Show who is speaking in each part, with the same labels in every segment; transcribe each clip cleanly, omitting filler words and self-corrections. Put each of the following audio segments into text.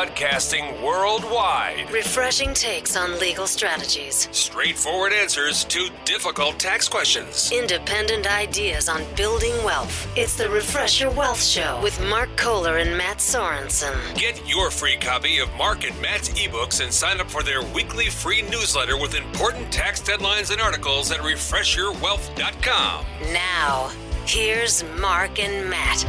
Speaker 1: Broadcasting worldwide.
Speaker 2: Refreshing takes on legal strategies.
Speaker 1: Straightforward answers to difficult tax questions.
Speaker 2: Independent ideas on building wealth. It's the Refresh Your Wealth Show with Mark Kohler and Matt Sorensen.
Speaker 1: Get your free copy of Mark and Matt's ebooks and sign up for their weekly free newsletter with important tax deadlines and articles at refreshyourwealth.com.
Speaker 2: Now, here's Mark and Matt.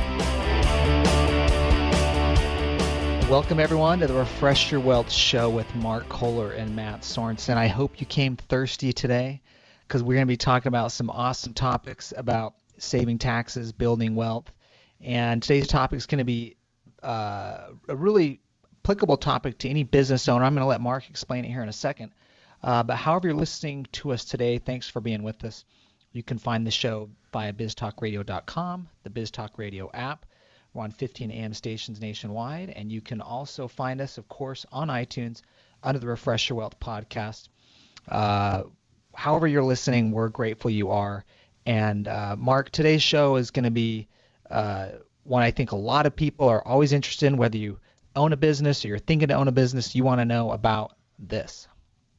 Speaker 3: Welcome, everyone, to the Refresh Your Wealth Show with Mark Kohler and Matt Sorensen. I hope you came thirsty today because we're going to be talking about some awesome topics about saving taxes, building wealth. And today's topic is going to be a really applicable topic to any business owner. I'm going to let Mark explain it here in a second. But however you're listening to us today, thanks for being with us. You can find the show via biztalkradio.com, the BizTalk Radio app. We're on 15 AM stations nationwide, and you can also find us, of course, on iTunes under the Refresh Your Wealth podcast. However you're listening, we're grateful you are. And Mark, today's show is going to be one I think a lot of people are always interested in, whether you own a business or you're thinking to own a business, you want to know about this.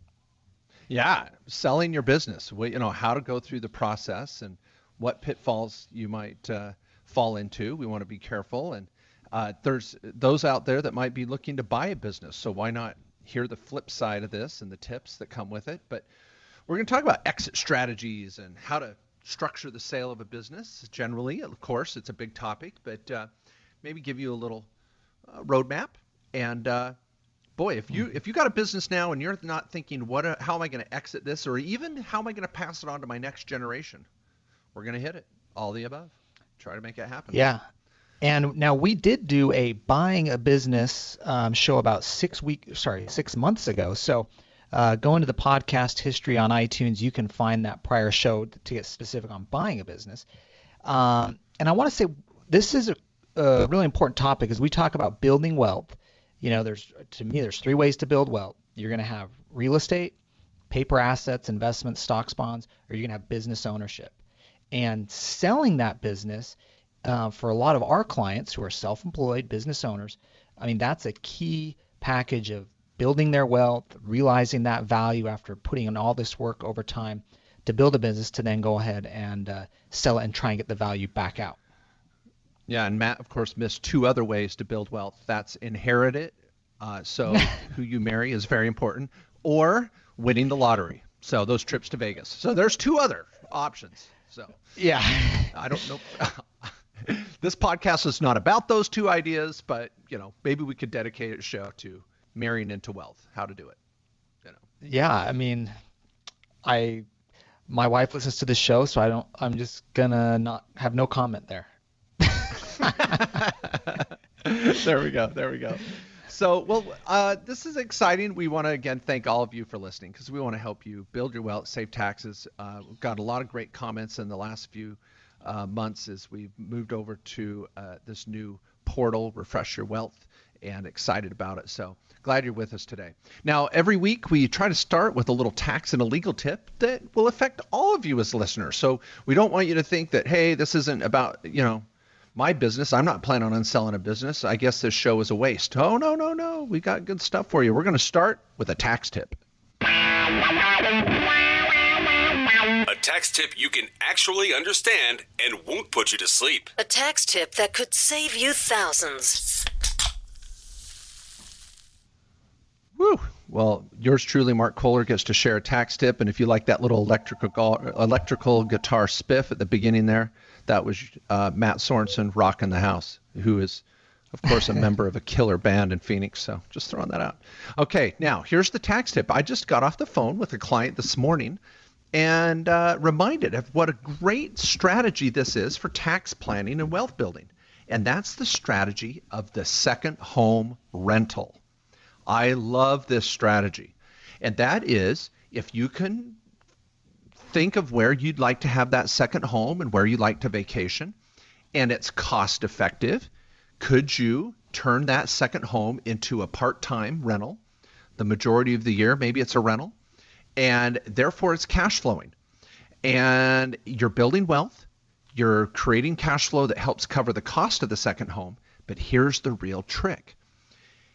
Speaker 4: Yeah, selling your business, how to go through the process and what pitfalls you might fall into. We want to be careful, and there's those out there that might be looking to buy a business, so why not hear the flip side of this and the tips that come with it. But we're going to talk about exit strategies and how to structure the sale of a business. Generally, of course, it's a big topic, but maybe give you a little roadmap. And boy, if you got a business now and you're not thinking how am I going to exit this, or even how am I going to pass it on to my next generation, we're going to hit it, all the above. Try to make it happen.
Speaker 3: Yeah. And now we did do a buying a business show about 6 months ago. So go into the podcast history on iTunes. You can find that prior show to get specific on buying a business. And I want to say this is a really important topic as we talk about building wealth. There's 3 ways to build wealth. You're going to have real estate, paper assets, investments, stocks, bonds, or you're going to have business ownership. And selling that business for a lot of our clients who are self-employed business owners, that's a key package of building their wealth, realizing that value after putting in all this work over time to build a business to then go ahead and sell it and try and get the value back out.
Speaker 4: Yeah, and Matt, of course, missed 2 other ways to build wealth. That's inherit it, so who you marry is very important, or winning the lottery. So those trips to Vegas. So there's 2 other options. So
Speaker 3: yeah,
Speaker 4: I don't know. This podcast is not about those 2 ideas, but maybe we could dedicate a show to marrying into wealth, how to do it.
Speaker 3: Yeah, my wife listens to the show, so I'm just gonna not have no comment there.
Speaker 4: There we go. So, this is exciting. We want to, again, thank all of you for listening because we want to help you build your wealth, save taxes. We've got a lot of great comments in the last few months as we've moved over to this new portal, Refresh Your Wealth, and excited about it. So glad you're with us today. Now, every week we try to start with a little tax and a legal tip that will affect all of you as listeners. So we don't want you to think that, hey, this isn't about, my business. I'm not planning on selling a business. I guess this show is a waste. Oh, no. We got good stuff for you. We're going to start with a tax tip.
Speaker 1: A tax tip you can actually understand and won't put you to sleep.
Speaker 2: A tax tip that could save you thousands.
Speaker 4: Woo! Well, yours truly, Mark Kohler, gets to share a tax tip. And if you like that little electrical guitar spiff at the beginning there, that was Matt Sorensen rocking the house, who is, of course, a member of a killer band in Phoenix. So just throwing that out. Okay, now here's the tax tip. I just got off the phone with a client this morning and reminded of what a great strategy this is for tax planning and wealth building. And that's the strategy of the second home rental. I love this strategy. And that is, if you can think of where you'd like to have that second home and where you like to vacation, and it's cost effective, could you turn that second home into a part-time rental? The majority of the year, maybe it's a rental, and therefore it's cash flowing. And you're building wealth, you're creating cash flow that helps cover the cost of the second home, but here's the real trick.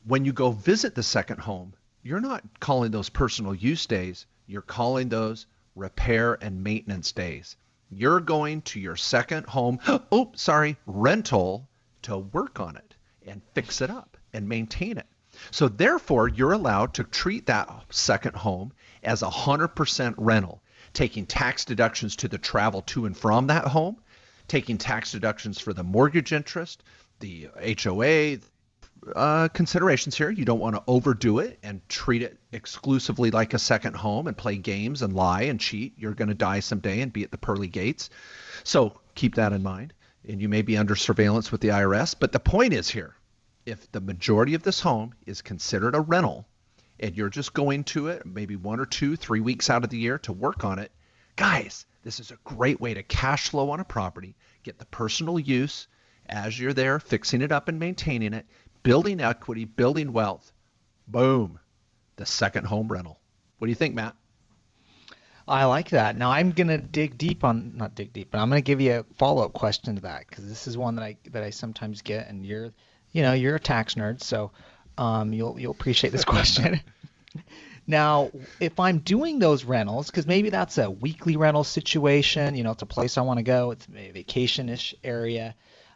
Speaker 4: when you go visit the second home, you're not calling those personal use days. You're calling those repair and maintenance days. You're going to your second home, rental to work on it and fix it up and maintain it. So therefore, you're allowed to treat that second home as 100% rental, taking tax deductions to the travel to and from that home, taking tax deductions for the mortgage interest, the HOA, considerations here. You don't want to overdo it and treat it exclusively like a second home and play games and lie and cheat. You're going to die someday and be at the pearly gates. So keep that in mind. And you may be under surveillance with the IRS. But the point is here, if the majority of this home is considered a rental and you're just going to it maybe 1 or 2, 3 weeks out of the year to work on it, guys, this is a great way to cash flow on a property, get the personal use as you're there fixing it up and maintaining it, building equity, building wealth. Boom, the second home rental. What do you think, Matt?
Speaker 3: I like that. Now I'm gonna not dig deep, but I'm gonna give you a follow-up question to that, because this is one that I sometimes get, and you're a tax nerd, so you'll appreciate this question. Now, if I'm doing those rentals, because maybe that's a weekly rental situation, it's a place I want to go, it's a vacation-ish area.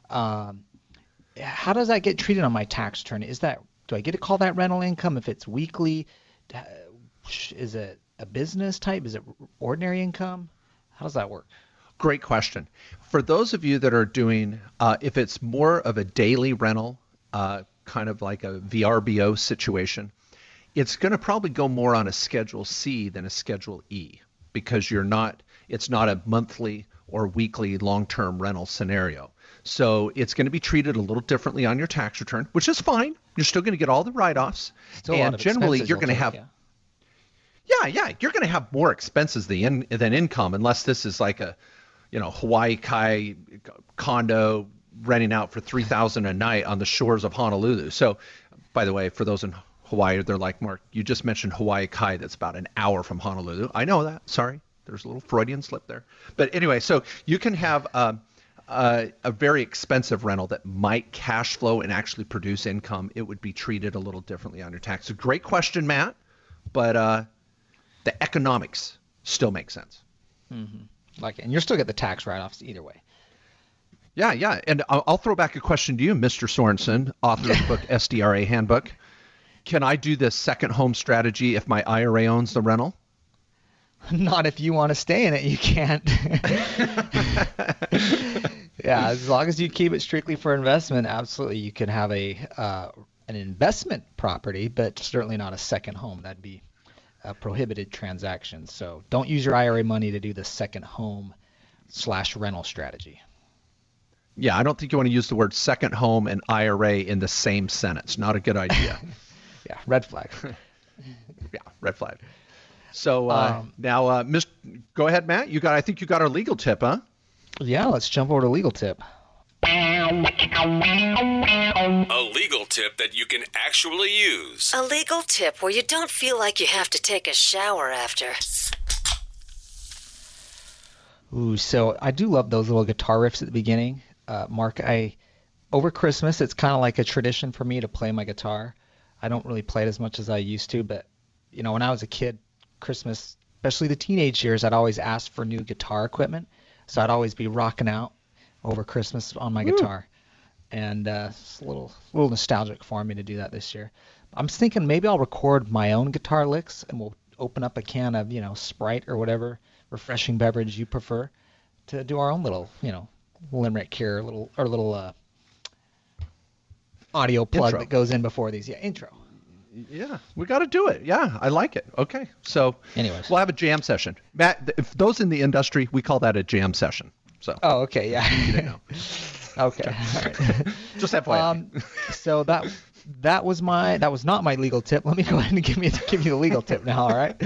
Speaker 3: How does that get treated on my tax return? Do I get to call that rental income if it's weekly? Is it a business type? Is it ordinary income? How does that work?
Speaker 4: Great question. For those of you that are doing, if it's more of a daily rental, kind of like a VRBO situation, it's going to probably go more on a Schedule C than a Schedule E, because it's not a monthly or weekly long-term rental scenario. So it's going to be treated a little differently on your tax return, which is fine. You're still going to get all the write-offs.
Speaker 3: And
Speaker 4: generally you're going to have you're going to have more expenses than income, unless this is like a Hawaii Kai condo renting out for $3,000 a night on the shores of Honolulu. So by the way, for those in Hawaii, they're like, Mark, you just mentioned Hawaii Kai, that's about an hour from Honolulu. I know that. Sorry. There's a little Freudian slip there. But anyway, so you can have a very expensive rental that might cash flow and actually produce income. It would be treated a little differently on your tax. A great question, Matt, but the economics still make sense.
Speaker 3: Mm-hmm. And you'll still get the tax write-offs either way.
Speaker 4: Yeah. And I'll throw back a question to you, Mr. Sorensen, author of the book SDRA Handbook. Can I do this second home strategy if my IRA owns the rental?
Speaker 3: Not if you want to stay in it, you can't. Yeah, as long as you keep it strictly for investment, absolutely, you can have an investment property, but certainly not a second home. That'd be a prohibited transaction. So don't use your IRA money to do the second home / rental strategy.
Speaker 4: Yeah, I don't think you want to use the word second home and IRA in the same sentence. Not a good idea.
Speaker 3: Yeah, red flag.
Speaker 4: Yeah, red flag. So now, go ahead, Matt. I think you got our legal tip, huh?
Speaker 3: Yeah, let's jump over to legal tip.
Speaker 1: A legal tip that you can actually use.
Speaker 2: A legal tip where you don't feel like you have to take a shower after.
Speaker 3: Ooh, so I do love those little guitar riffs at the beginning. Mark, over Christmas, it's kind of like a tradition for me to play my guitar. I don't really play it as much as I used to, but when I was a kid, Christmas, especially the teenage years, I'd always ask for new guitar equipment. So I'd always be rocking out over Christmas on my guitar. And it's a little nostalgic for me to do that this year. I'm thinking maybe I'll record my own guitar licks, and we'll open up a can of, Sprite or whatever refreshing beverage you prefer to do our own little, limerick here, little audio plug
Speaker 4: intro
Speaker 3: that goes in before these. Yeah, intro.
Speaker 4: Yeah, we got to do it. Yeah, I like it. Okay, so
Speaker 3: anyways,
Speaker 4: we'll have a jam session. Matt, if those in the industry, we call that a jam session. So.
Speaker 3: Oh, okay, yeah.
Speaker 4: You didn't know.
Speaker 3: Okay. All right.
Speaker 4: Just FYI.
Speaker 3: So that was not my legal tip. Let me go ahead and give you the legal tip now. All right.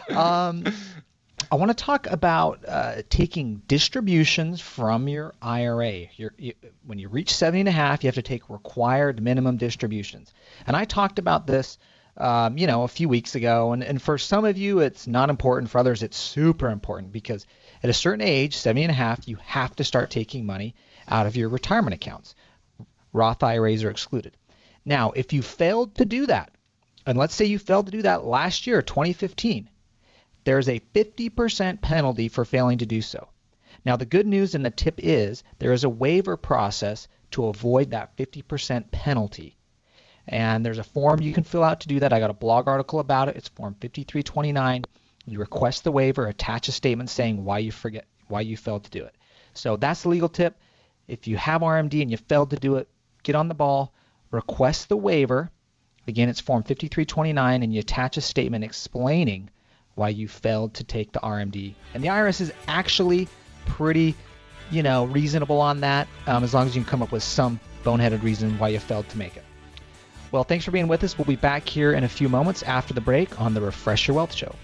Speaker 3: I want to talk about taking distributions from your IRA. When you reach 70.5, you have to take required minimum distributions. And I talked about this, a few weeks ago. And for some of you, it's not important. For others, it's super important, because at a certain age, 70.5, you have to start taking money out of your retirement accounts. Roth IRAs are excluded. Now, if you failed to do that, and let's say you failed to do that last year, 2015, there's a 50% penalty for failing to do so. Now, the good news and the tip is there is a waiver process to avoid that 50% penalty. And there's a form you can fill out to do that. I got a blog article about it. It's Form 5329. You request the waiver, attach a statement saying why you failed to do it. So that's the legal tip. If you have RMD and you failed to do it, get on the ball, request the waiver. Again, it's Form 5329, and you attach a statement explaining why you failed to take the RMD. And the IRS is actually pretty, reasonable on that, as long as you can come up with some boneheaded reason why you failed to make it. Well, thanks for being with us. We'll be back here in a few moments after the break on the Refresh Your Wealth Show.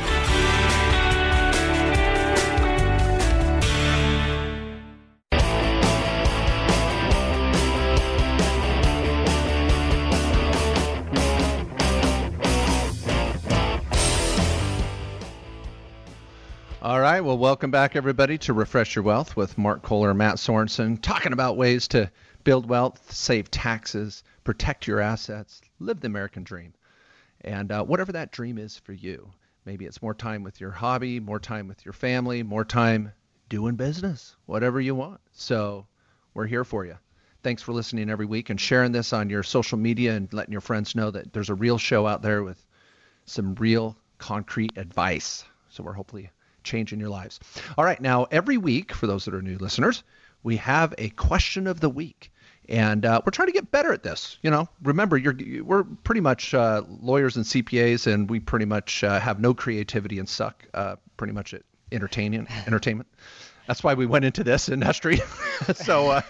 Speaker 4: All right, well, welcome back, everybody, to Refresh Your Wealth with Mark Kohler and Matt Sorensen, talking about ways to build wealth, save taxes, protect your assets, live the American dream, and whatever that dream is for you. Maybe it's more time with your hobby, more time with your family, more time doing business, whatever you want. So we're here for you. Thanks for listening every week and sharing this on your social media and letting your friends know that there's a real show out there with some real concrete advice. So we're hopefully changing your lives. All right, now every week, for those that are new listeners, we have a question of the week. And we're trying to get better at this. Remember, we're pretty much lawyers and CPAs, and we pretty much have no creativity and suck pretty much at entertainment. That's why we went into this industry. So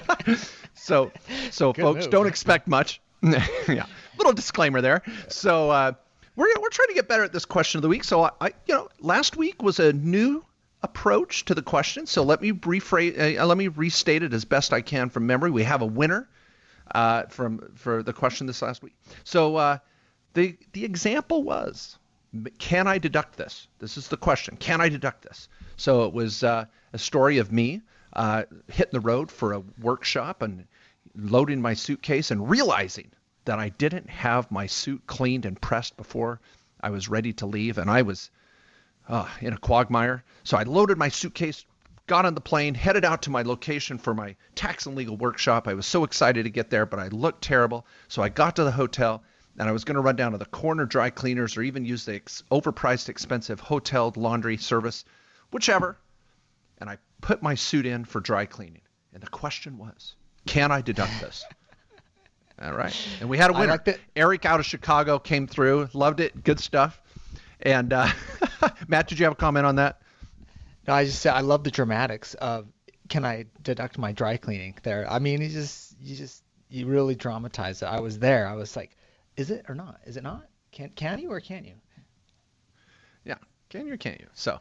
Speaker 4: folks, don't expect much. Yeah, little disclaimer there. So we're trying to get better at this question of the week. So last week was a new approach to the question. So let me restate it as best I can from memory. We have a winner for the question this last week. So the example was, can I deduct this? This is the question. Can I deduct this? So it was a story of me hitting the road for a workshop and loading my suitcase and realizing that I didn't have my suit cleaned and pressed before I was ready to leave, and I was in a quagmire. So I loaded my suitcase, got on the plane, headed out to my location for my tax and legal workshop. I was so excited to get there, but I looked terrible. So I got to the hotel, and I was going to run down to the corner dry cleaners or even use the overpriced, expensive hotel laundry service, whichever. And I put my suit in for dry cleaning. And the question was, can I deduct this? All right. And we had a winner.
Speaker 3: I liked it.
Speaker 4: Eric out of Chicago came through. Loved it. Good stuff. And Matt, did you have a comment on that?
Speaker 3: No, I just said I love the dramatics of can I deduct my dry cleaning there. I mean, you really dramatize it. I was there. I was like, is it or not? Is it not? Can you or can't you?
Speaker 4: Yeah. Can you or can't you? So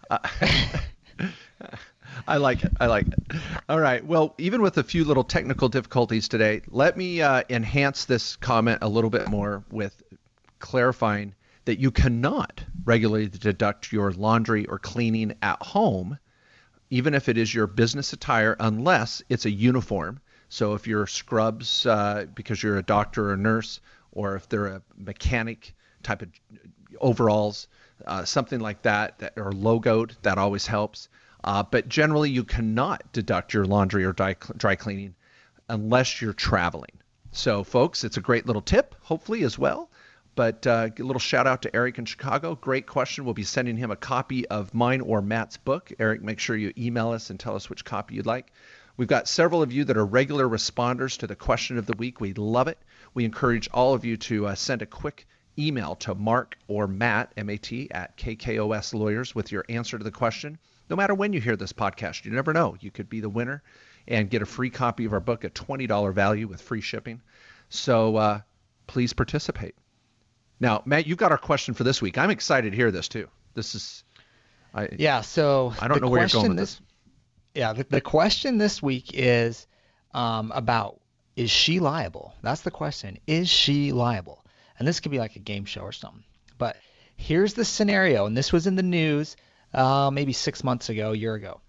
Speaker 4: I like it. All right. Well, even with a few little technical difficulties today, let me enhance this comment a little bit more with clarifying that you cannot regularly deduct your laundry or cleaning at home, even if it is your business attire, unless it's a uniform. So if you're scrubs because you're a doctor or a nurse, or if they're a mechanic type of overalls, something like that are logoed, that always helps. But generally, you cannot deduct your laundry or dry cleaning unless you're traveling. So, folks, it's a great little tip, hopefully, as well. But a little shout out to Eric in Chicago. Great question. We'll be sending him a copy of mine or Matt's book. Eric, make sure you email us and tell us which copy you'd like. We've got several of you that are regular responders to the question of the week. We love it. We encourage all of you to send a quick email to Mark or Matt, M-A-T, at KKOS Lawyers with your answer to the question. No matter when you hear this podcast, you never know. You could be the winner and get a free copy of our book at $20 value with free shipping. So please participate. Now, Matt, you've got our question for this week. I'm excited to hear this too. This is,
Speaker 3: So
Speaker 4: I don't know where you're going with this.
Speaker 3: Yeah, the question this week is about, is she liable? That's the question. Is she liable? And this could be like a game show or something. But here's the scenario, and this was in the news maybe 6 months ago, a year ago.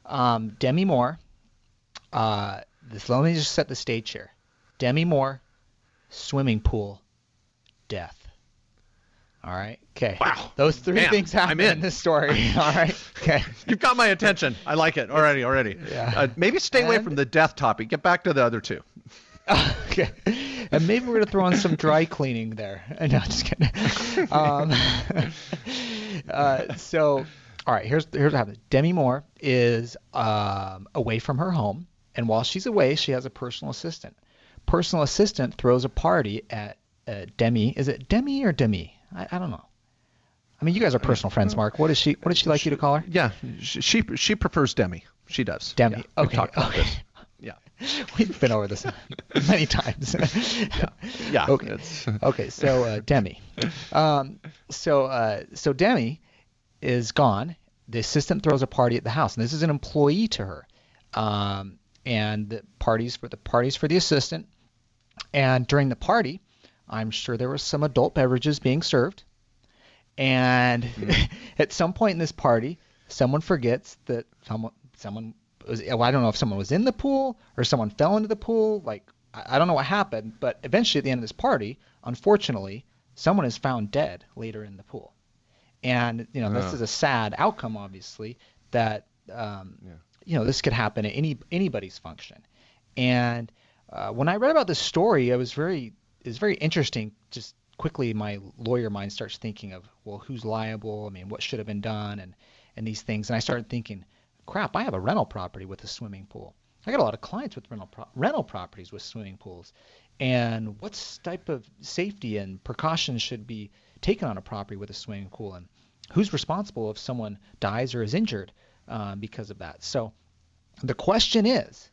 Speaker 3: Demi Moore, let me just set the stage here. Demi Moore swimming pool, death. All right. Okay.
Speaker 4: Wow.
Speaker 3: Those three things happen in this story. All right. Okay.
Speaker 4: You've got my attention. I like it already.
Speaker 3: Yeah.
Speaker 4: Maybe stay away from the death topic. Get back to the other two.
Speaker 3: Okay. And maybe we're going to throw in some dry cleaning there. No, just kidding. So, all right, here's what happens. Demi Moore is away from her home, and while she's away, she has a personal assistant. Personal assistant throws a party at Demi. Is it Demi or Demi? I don't know. I mean, you guys are personal friends, Mark. What does she like you to call her?
Speaker 4: Yeah, she prefers Demi. She does.
Speaker 3: Demi.
Speaker 4: Yeah,
Speaker 3: okay.
Speaker 4: This. Yeah.
Speaker 3: We've been over this many times.
Speaker 4: Yeah.
Speaker 3: Okay. Okay. So Demi. So Demi is gone. The assistant throws a party at the house, and this is an employee to her. And the parties for the assistant. And during the party, I'm sure there were some adult beverages being served. And at some point in this party, someone forgets that someone was, well, I don't know if someone was in the pool or someone fell into the pool. Like, I don't know what happened, but eventually at the end of this party, unfortunately, someone is found dead later in the pool. And, this is a sad outcome, obviously, that, this could happen at anybody's function. And when I read about this story, it was very interesting. Just quickly, my lawyer mind starts thinking of, well, who's liable? I mean, what should have been done, and these things. And I started thinking, crap, I have a rental property with a swimming pool. I got a lot of clients with rental properties with swimming pools. And what type of safety and precautions should be taken on a property with a swimming pool? And who's responsible if someone dies or is injured because of that? So the question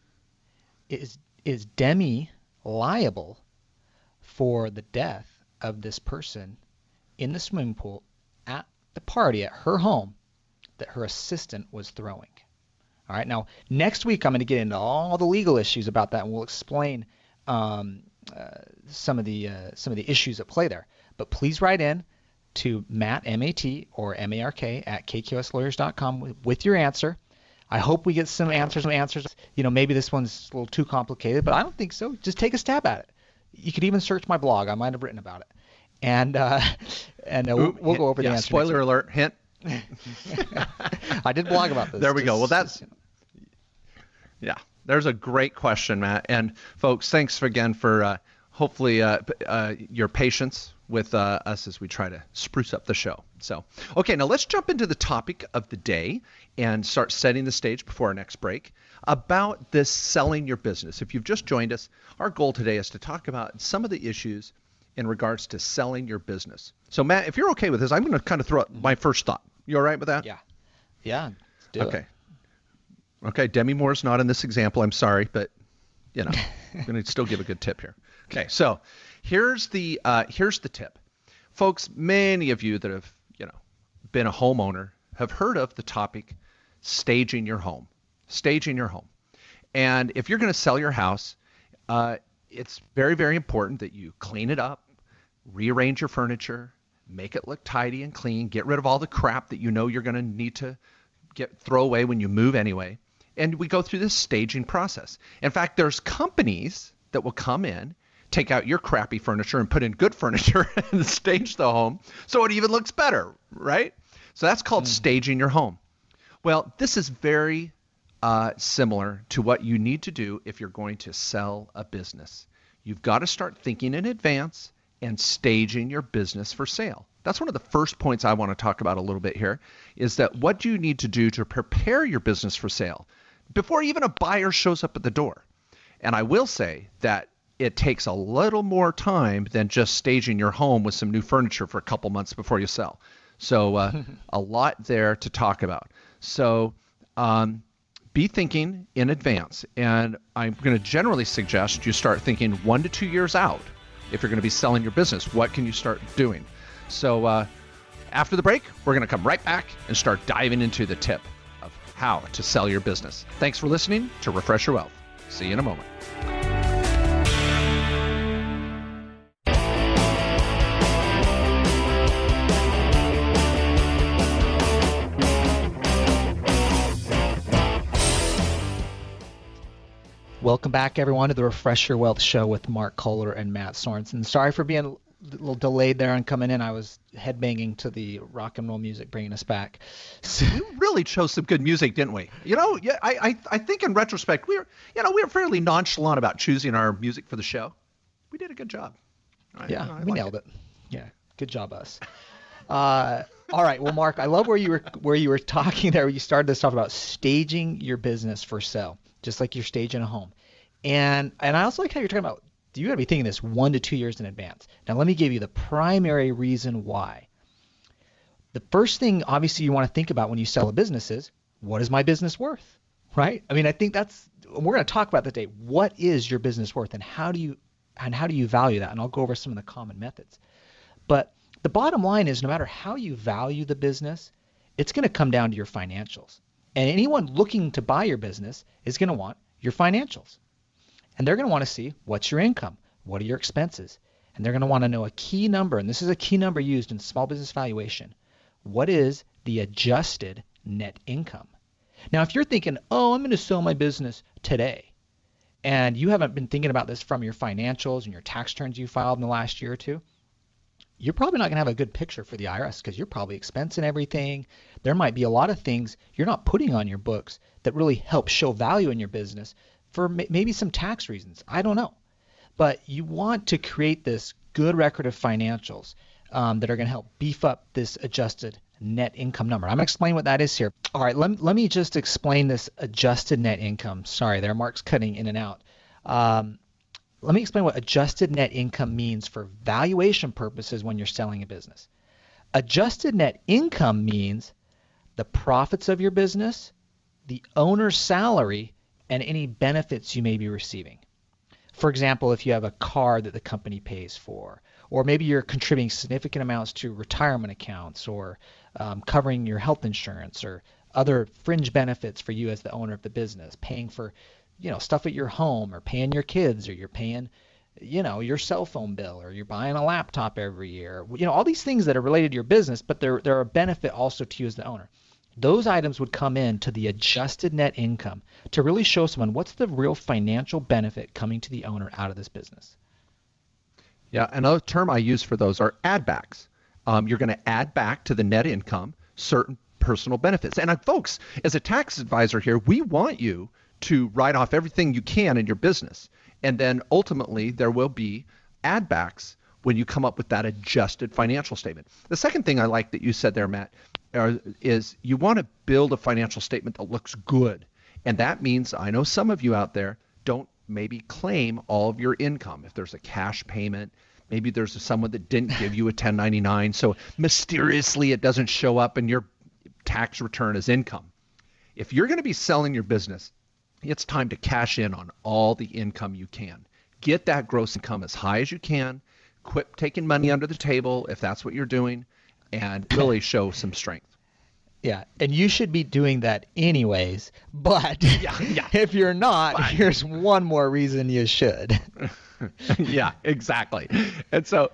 Speaker 3: is Demi liable for the death of this person in the swimming pool at the party at her home that her assistant was throwing? All right. Now, next week I'm going to get into all the legal issues about that, and we'll explain some of the issues at play there. But please write in to Matt, M-A-T, or M-A-R-K, at KQSLawyers.com with your answer. I hope we get some answers. Maybe this one's a little too complicated, but I don't think so. Just take a stab at it. You could even search my blog. I might have written about it. And we'll go over the answer.
Speaker 4: Spoiler alert, hint.
Speaker 3: I did blog about this.
Speaker 4: There we go. Well, there's a great question, Matt. And folks, thanks again for hopefully your patience with us as we try to spruce up the show. So, okay, now let's jump into the topic of the day and start setting the stage before our next break about this selling your business. If you've just joined us, our goal today is to talk about some of the issues in regards to selling your business. So, Matt, if you're okay with this, I'm going to kind of throw out my first thought. You all right with that?
Speaker 3: Yeah. Let's do it.
Speaker 4: Okay, Demi Moore's not in this example. I'm sorry, but, I'm going to still give a good tip here. Okay, so here's the tip. Folks, many of you that have, been a homeowner have heard of the topic staging your home. And if you're going to sell your house, it's very, very important that you clean it up, rearrange your furniture, make it look tidy and clean, get rid of all the crap that you're going to need to throw away when you move anyway. And we go through this staging process. In fact, there's companies that will come in, take out your crappy furniture and put in good furniture and stage the home so it even looks better, right? So that's called staging your home. Well, this is very similar to what you need to do if you're going to sell a business. You've got to start thinking in advance and staging your business for sale. That's one of the first points I want to talk about a little bit here, is that what do you need to do to prepare your business for sale before even a buyer shows up at the door? And I will say that it takes a little more time than just staging your home with some new furniture for a couple months before you sell. So a lot there to talk about. So be thinking in advance. And I'm going to generally suggest you start thinking 1 to 2 years out. If you're going to be selling your business, what can you start doing? So after the break, we're going to come right back and start diving into the tip of how to sell your business. Thanks for listening to Refresh Your Wealth. See you in a moment.
Speaker 3: Welcome back, everyone, to the Refresh Your Wealth Show with Mark Kohler and Matt Sorensen. Sorry for being a little delayed there on coming in. I was headbanging to the rock and roll music bringing us back. So,
Speaker 4: we really chose some good music, didn't we? Yeah, I think in retrospect, we were fairly nonchalant about choosing our music for the show. We did a good job.
Speaker 3: We nailed it. Yeah, good job, us. All right, well, Mark, I love where you were talking there. You started this talk about staging your business for sale, just like you're staging a home. And I also like how you're talking about you got to be thinking this 1 to 2 years in advance. Now, let me give you the primary reason why. The first thing, obviously, you want to think about when you sell a business is, what is my business worth, right? I mean, I think we're going to talk about that today. What is your business worth, and how do you value that? And I'll go over some of the common methods. But the bottom line is, no matter how you value the business, it's going to come down to your financials. And anyone looking to buy your business is going to want your financials. And they're going to want to see, what's your income? What are your expenses? And they're going to want to know a key number, and this is a key number used in small business valuation. What is the adjusted net income? Now, if you're thinking, I'm going to sell my business today, and you haven't been thinking about this from your financials and your tax returns you filed in the last year or two, you're probably not going to have a good picture for the IRS because you're probably expensing everything. There might be a lot of things you're not putting on your books that really help show value in your business for maybe some tax reasons. I don't know. But you want to create this good record of financials that are going to help beef up this adjusted net income number. I'm going to explain what that is here. All right, let me just explain this adjusted net income. Sorry there, Mark's cutting in and out. Let me explain what adjusted net income means for valuation purposes when you're selling a business. Adjusted net income means the profits of your business, the owner's salary, and any benefits you may be receiving. For example, if you have a car that the company pays for, or maybe you're contributing significant amounts to retirement accounts, or covering your health insurance, or other fringe benefits for you as the owner of the business, paying for stuff at your home, or paying your kids, or you're paying your cell phone bill, or you're buying a laptop every year, all these things that are related to your business, but they're a benefit also to you as the owner. Those items would come into the adjusted net income to really show someone what's the real financial benefit coming to the owner out of this business.
Speaker 4: Yeah, another term I use for those are add backs. You're going to add back to the net income certain personal benefits. And folks, as a tax advisor here, we want you to write off everything you can in your business. And then ultimately there will be add backs when you come up with that adjusted financial statement. The second thing I like that you said there, Matt, is you want to build a financial statement that looks good. And that means, I know some of you out there don't maybe claim all of your income. If there's a cash payment, maybe there's someone that didn't give you a 1099, so mysteriously it doesn't show up in your tax return as income. If you're going to be selling your business, it's time to cash in on all the income you can. Get that gross income as high as you can. Quit taking money under the table if that's what you're doing, and really show some strength.
Speaker 3: Yeah, and you should be doing that anyways, but if you're not, here's one more reason you should.
Speaker 4: Yeah, exactly. And so,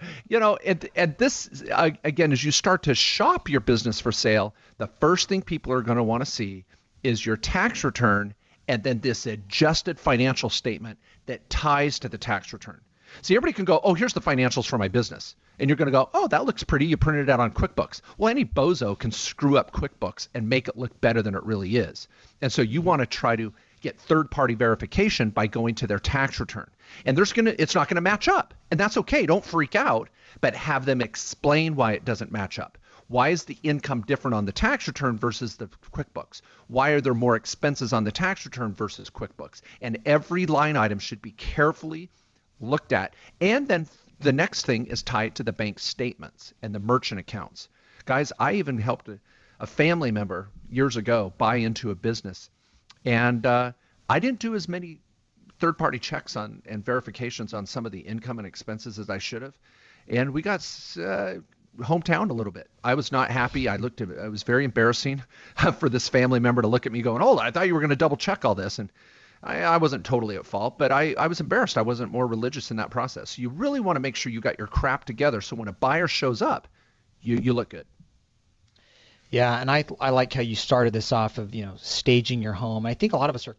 Speaker 4: at this, again, as you start to shop your business for sale, the first thing people are going to want to see is your tax return, and then this adjusted financial statement that ties to the tax return. See, everybody can go, here's the financials for my business. And you're going to go, that looks pretty. You printed it out on QuickBooks. Well, any bozo can screw up QuickBooks and make it look better than it really is. And so you want to try to get third-party verification by going to their tax return. And it's not going to match up. And that's okay. Don't freak out, but have them explain why it doesn't match up. Why is the income different on the tax return versus the QuickBooks? Why are there more expenses on the tax return versus QuickBooks? And every line item should be carefully looked at. And then the next thing is tied to the bank statements and the merchant accounts. Guys, I even helped a family member years ago buy into a business. And I didn't do as many third-party checks on and verifications on some of the income and expenses as I should have. And we got hometown a little bit. I was not happy. It was very embarrassing for this family member to look at me going, I thought you were going to double check all this. And I wasn't totally at fault, but I was embarrassed. I wasn't more religious in that process. So you really want to make sure you got your crap together so when a buyer shows up, you look good.
Speaker 3: Yeah, and I like how you started this off of, staging your home. I think a lot of us are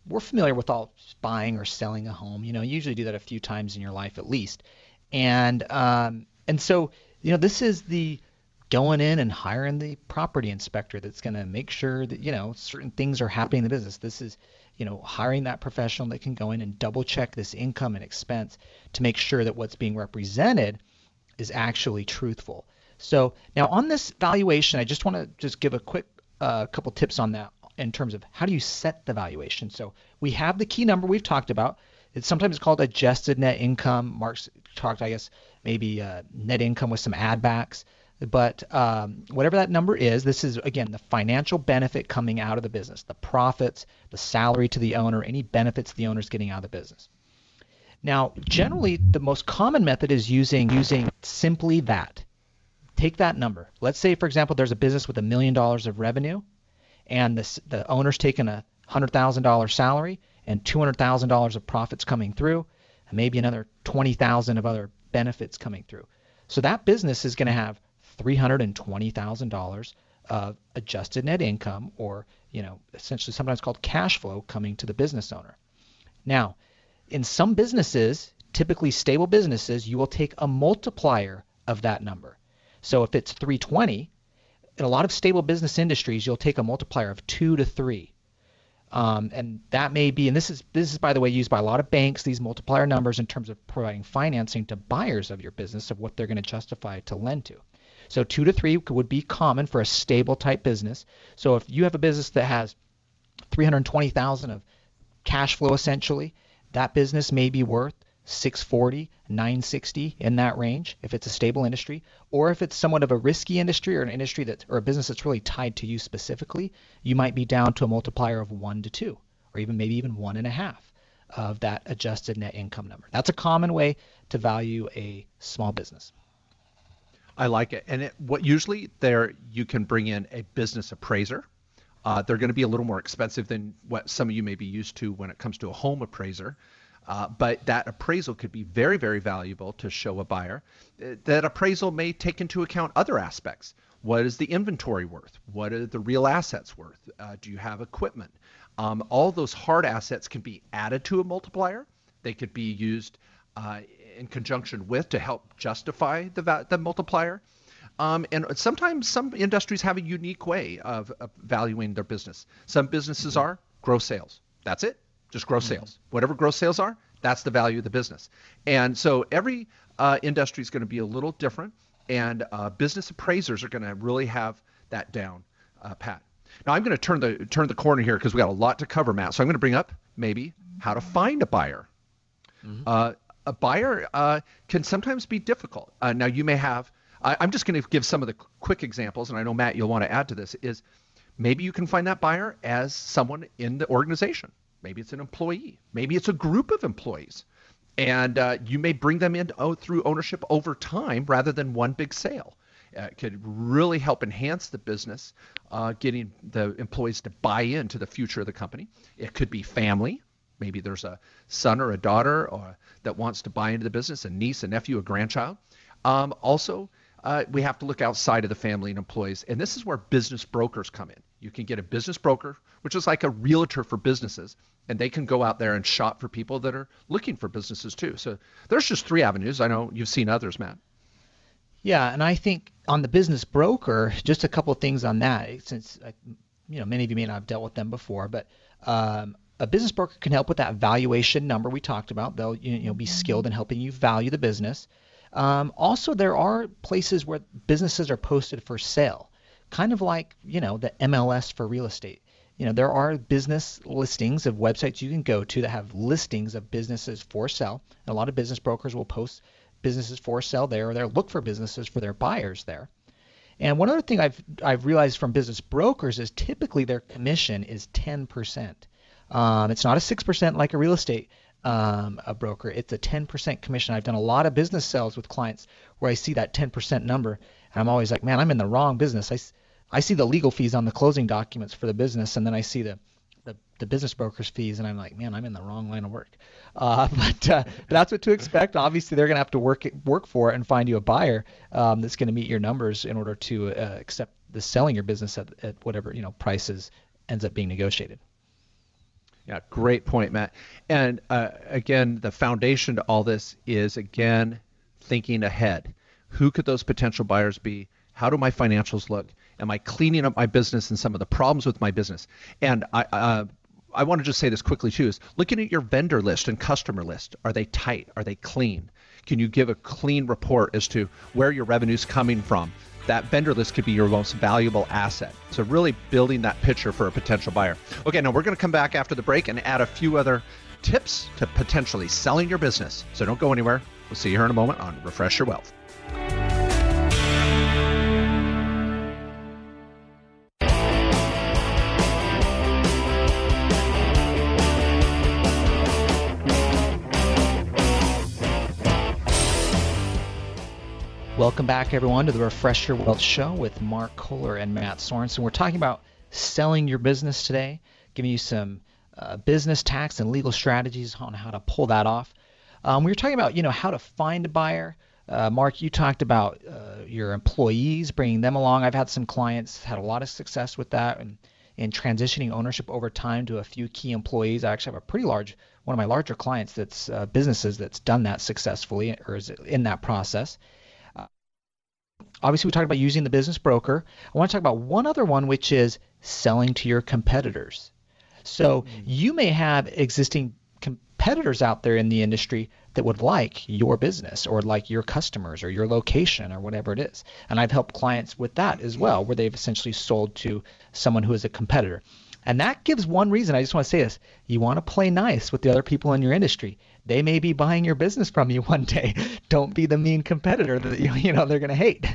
Speaker 3: we're familiar with all buying or selling a home. You usually do that a few times in your life at least. And so, this is the going in and hiring the property inspector that's going to make sure that, certain things are happening in the business. This is, hiring that professional that can go in and double check this income and expense to make sure that what's being represented is actually truthful. So now on this valuation, I just want to give a quick couple tips on that in terms of how do you set the valuation. So we have the key number we've talked about. It's sometimes called adjusted net income. Mark's talked, I guess, maybe net income with some add backs. But whatever that number is, this is, again, the financial benefit coming out of the business, the profits, the salary to the owner, any benefits the owner's getting out of the business. Now, generally, the most common method is using simply that. Take that number. Let's say, for example, there's a business with $1 million of revenue, and the owner's taken a $100,000 salary and $200,000 of profits coming through, and maybe another $20,000 of other benefits coming through. So that business is going to have $320,000 of adjusted net income, or essentially sometimes called cash flow, coming to the business owner. Now, in some businesses, typically stable businesses, you will take a multiplier of that number. So if it's 320, in a lot of stable business industries, you'll take a multiplier of 2 to 3. And that may be, and this is by the way used by a lot of banks, these multiplier numbers, in terms of providing financing to buyers of your business of what they're going to justify to lend to. So 2 to 3 would be common for a stable type business. So if you have a business that has $320,000 of cash flow, essentially, that business may be worth $640, $960, in that range if it's a stable industry. Or if it's somewhat of a risky industry, or an industry or a business that's really tied to you specifically, you might be down to a multiplier of 1 to 2, or maybe even 1.5 of that adjusted net income number. That's a common way to value a small business.
Speaker 4: I like it. And usually you can bring in a business appraiser. They're going to be a little more expensive than what some of you may be used to when it comes to a home appraiser. But that appraisal could be very, very valuable to show a buyer. That appraisal may take into account other aspects. What is the inventory worth? What are the real assets worth? Do you have equipment? All those hard assets can be added to a multiplier. They could be used in conjunction with to help justify the multiplier. And sometimes some industries have a unique way of valuing their business. Some businesses are gross sales. That's it. Just gross sales. Whatever gross sales are, that's the value of the business. And so every industry is going to be a little different, and business appraisers are going to really have that down pat. Now I'm going to turn the corner here because we got a lot to cover, Matt. So I'm going to bring up maybe how to find a buyer. A buyer can sometimes be difficult. Now you may have, I'm just going to give some of the quick examples, and I know, Matt, you'll want to add to this, is maybe you can find that buyer as someone in the organization. Maybe it's an employee. Maybe it's a group of employees. And you may bring them in through ownership over time rather than one big sale. It could really help enhance the business, getting the employees to buy into the future of the company. It could be family. Maybe there's a son or a daughter that wants to buy into the business, a niece, a nephew, a grandchild. Also, we have to look outside of the family and employees. And this is where business brokers come in. You can get a business broker, which is like a realtor for businesses, and they can go out there and shop for people that are looking for businesses too. So there's just 3 avenues. I know you've seen others, Matt.
Speaker 3: Yeah, and I think on the business broker, just a couple of things on that, since many of you may not have dealt with them before, but a business broker can help with that valuation number we talked about. They'll be skilled in helping you value the business. Also, there are places where businesses are posted for sale, kind of like, the MLS for real estate. There are business listings of websites you can go to that have listings of businesses for sale. And a lot of business brokers will post businesses for sale there, or they'll look for businesses for their buyers there. And one other thing I've realized from business brokers is typically their commission is 10%. It's not a 6% like a real estate a broker. It's a 10% commission. I've done a lot of business sales with clients where I see that 10% number, and I'm always like, man, I'm in the wrong business. I see the legal fees on the closing documents for the business, and then I see the business broker's fees, and I'm like, man, I'm in the wrong line of work. But that's what to expect. Obviously, they're going to have to work for it and find you a buyer that's going to meet your numbers in order to accept the selling your business at whatever prices ends up being negotiated.
Speaker 4: Yeah, great point, Matt. And again, the foundation to all this is, again, thinking ahead. Who could those potential buyers be? How do my financials look? Am I cleaning up my business and some of the problems with my business? And I want to just say this quickly too, is looking at your vendor list and customer list. Are they tight? Are they clean? Can you give a clean report as to where your revenue's coming from? That vendor list could be your most valuable asset. So really building that picture for a potential buyer. Okay, now we're going to come back after the break and add a few other tips to potentially selling your business. So don't go anywhere. We'll see you here in a moment on Refresh Your Wealth.
Speaker 3: Welcome back, everyone, to the Refresh Your Wealth Show with Mark Kohler and Matt Sorensen. We're talking about selling your business today, giving you some business, tax, and legal strategies on how to pull that off. We were talking about, how to find a buyer. Mark, you talked about your employees, bringing them along. I've had some clients had a lot of success with that and in transitioning ownership over time to a few key employees. I actually have a pretty large, one of my larger clients that's businesses that's done that successfully or is in that process. Obviously, we talked about using the business broker. I want to talk about one other one, which is selling to your competitors. So you may have existing competitors out there in the industry that would like your business or like your customers or your location or whatever it is. And I've helped clients with that as well, where they've essentially sold to someone who is a competitor. And that gives one reason. I just want to say this. You want to play nice with the other people in your industry. They may be buying your business from you one day. Don't be the mean competitor that they're going to hate.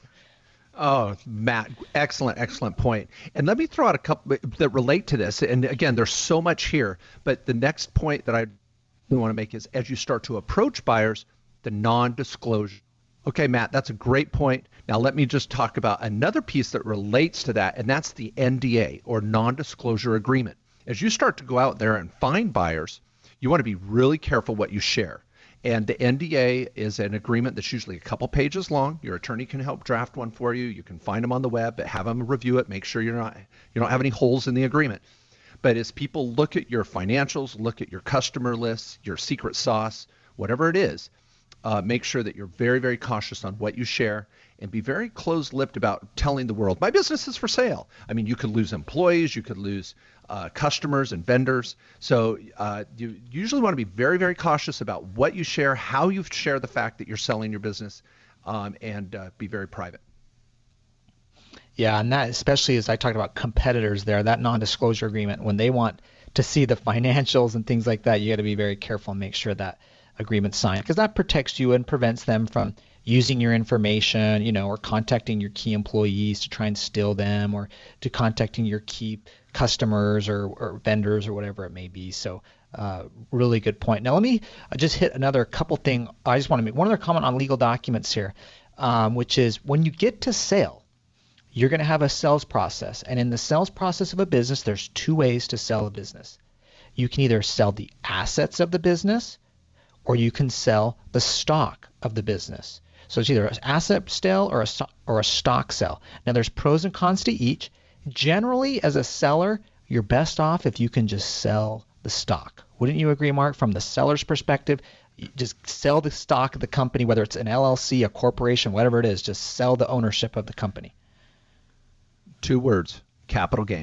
Speaker 4: Oh, Matt, excellent point. And let me throw out a couple that relate to this. And again, there's so much here. But the next point that I want to make is as you start to approach buyers, the non-disclosure. Okay, Matt, that's a great point. Now let me just talk about another piece that relates to that, and that's the NDA or non-disclosure agreement. As you start to go out there and find buyers, you want to be really careful what you share. And the NDA is an agreement that's usually a couple pages long. Your attorney can help draft one for you. You can find them on the web, but have them review it. Make sure you don't have any holes in the agreement. But as people look at your financials, look at your customer lists, your secret sauce, whatever it is, make sure that you're very, very cautious on what you share and be very close-lipped about telling the world, my business is for sale. I mean, you could lose employees, you could lose customers and vendors. So you usually want to be very, very cautious about what you share, how you share the fact that you're selling your business, and be very private.
Speaker 3: Yeah, and that especially as I talked about competitors there, that non-disclosure agreement, when they want to see the financials and things like that, you got to be very careful and make sure that agreement's signed, because that protects you and prevents them from using your information, or contacting your key employees to try and steal them, or to contacting your key customers or vendors or whatever it may be. So really good point. Now let me just hit another couple thing. I just want to make one other comment on legal documents here, which is when you get to sale, you're going to have a sales process. And in the sales process of a business, there's two ways to sell a business. You can either sell the assets of the business, or you can sell the stock of the business. So it's either an asset sale or a stock sale. Now there's pros and cons to each. Generally, as a seller, you're best off if you can just sell the stock. Wouldn't you agree, Mark? From the seller's perspective, you just sell the stock of the company, whether it's an LLC, a corporation, whatever it is, just sell the ownership of the company.
Speaker 4: 2 words, capital gain.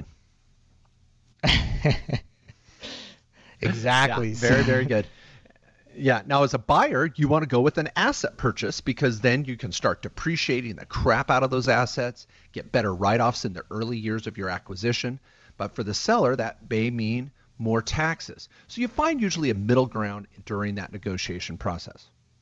Speaker 3: Exactly.
Speaker 4: Yeah, very, very good. Yeah. Now, as a buyer, you want to go with an asset purchase because then you can start depreciating the crap out of those assets, get better write-offs in the early years of your acquisition. But for the seller, that may mean more taxes. So you find usually a middle ground during that negotiation process.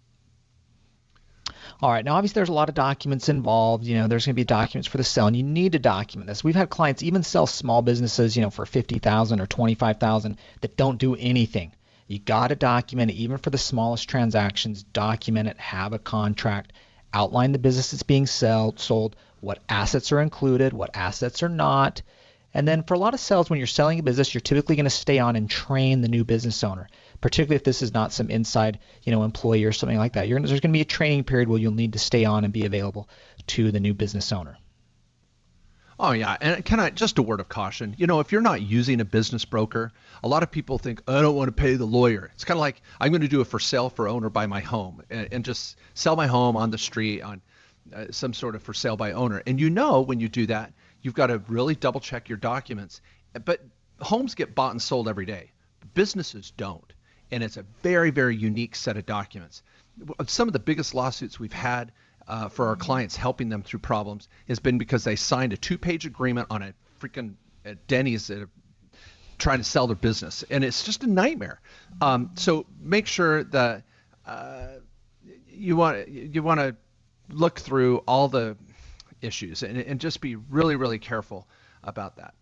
Speaker 3: All right. Now, obviously, there's a lot of documents involved. There's going to be documents for the sale, and you need to document this. We've had clients even sell small businesses, for $50,000 or $25,000 that don't do anything. You got to document it, even for the smallest transactions. Document it, have a contract, outline the business that's being sold, what assets are included, what assets are not. And then for a lot of sales, when you're selling a business, you're typically going to stay on and train the new business owner, particularly if this is not some inside, employee or something like that. There's going to be a training period where you'll need to stay on and be available to the new business owner.
Speaker 4: Oh, yeah. And just a word of caution. If you're not using a business broker, a lot of people think, I don't want to pay the lawyer. It's kind of like I'm going to do a for sale for owner by my home and just sell my home on the street on some sort of for sale by owner. And when you do that, you've got to really double check your documents. But homes get bought and sold every day. Businesses don't. And it's a very, very unique set of documents. Some of the biggest lawsuits we've had for our clients, helping them through problems, has been because they signed a 2-page agreement on a freaking Denny's trying to sell their business, and it's just a nightmare. So make sure that you want to look through all the issues and just be really, really careful about that.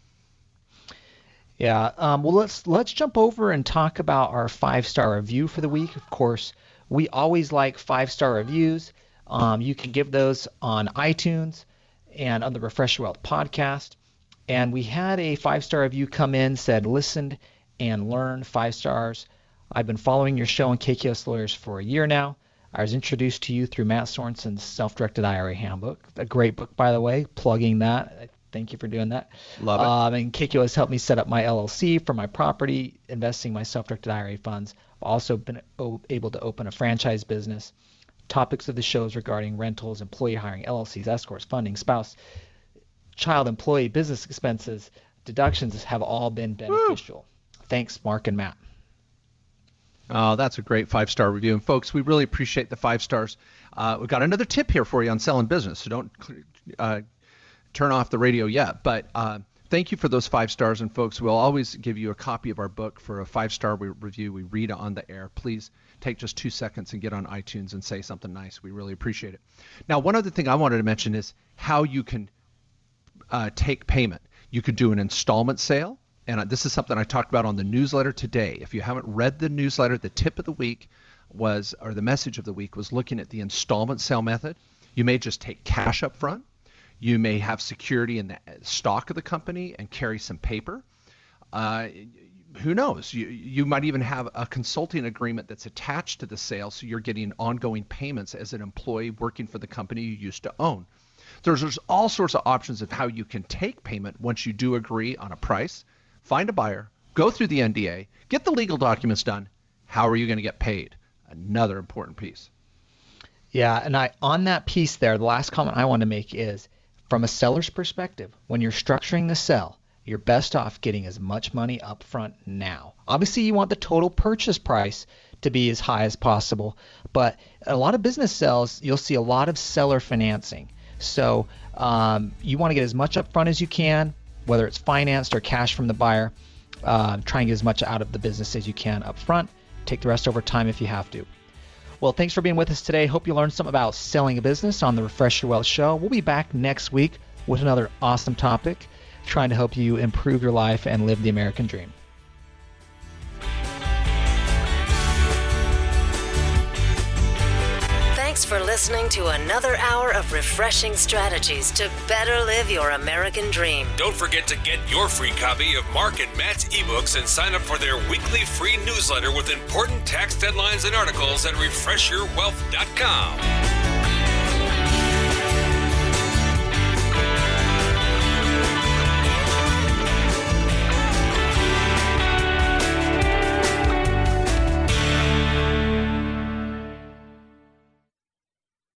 Speaker 3: Yeah. Well, let's jump over and talk about our 5-star review for the week. Of course, we always like 5-star reviews. You can give those on iTunes and on the Refresh Your Wealth podcast. And we had a 5-star review come in, said, listened and learned, 5 stars. I've been following your show on KKOS Lawyers for a year now. I was introduced to you through Matt Sorensen's Self-Directed IRA Handbook. A great book, by the way, plugging that. Thank you for doing that.
Speaker 4: Love it.
Speaker 3: And KKO has helped me set up my LLC for my property, investing my self-directed IRA funds. I've also been able to open a franchise business. Topics of the shows regarding rentals, employee hiring, LLCs, S-corps, funding, spouse, child, employee, business expenses, deductions have all been beneficial. Woo! Thanks, Mark and Matt.
Speaker 4: Oh, that's a great 5-star review. And folks, we really appreciate the 5 stars. We've got another tip here for you on selling business, so don't turn off the radio yet. But thank you for those 5 stars. And folks, we'll always give you a copy of our book for a 5-star review. We read it on the air. Please take just 2 seconds and get on iTunes and say something nice. We really appreciate it. Now, one other thing I wanted to mention is how you can take payment. You could do an installment sale. And this is something I talked about on the newsletter today. If you haven't read the newsletter, the tip of the week or the message of the week was looking at the installment sale method. You may just take cash up front. You may have security in the stock of the company and carry some paper. Who knows? You might even have a consulting agreement that's attached to the sale, so you're getting ongoing payments as an employee working for the company you used to own. There's all sorts of options of how you can take payment once you do agree on a price. Find a buyer, go through the NDA, get the legal documents done. How are you going to get paid? Another important piece.
Speaker 3: Yeah, and on that piece there, the last comment I want to make is, from a seller's perspective, when you're structuring the sell, you're best off getting as much money up front now. Obviously, you want the total purchase price to be as high as possible, but a lot of business sales, you'll see a lot of seller financing. So you want to get as much up front as you can, whether it's financed or cash from the buyer. Try and get as much out of the business as you can up front. Take the rest over time if you have to. Well, thanks for being with us today. Hope you learned something about selling a business on the Refresh Your Wealth Show. We'll be back next week with another awesome topic, trying to help you improve your life and live the American dream.
Speaker 2: Thanks for listening to another hour of refreshing strategies to better live your American dream.
Speaker 1: Don't forget to get your free copy of Mark and Matt's ebooks and sign up for their weekly free newsletter with important tax deadlines and articles at refreshyourwealth.com.